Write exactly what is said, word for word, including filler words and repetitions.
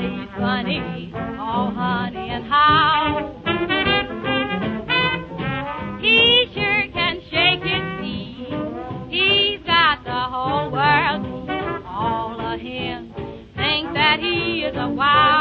he's funny. Oh, honey, and how he sure can shake his feet. He's got the whole world beat. All of him think that he is a wild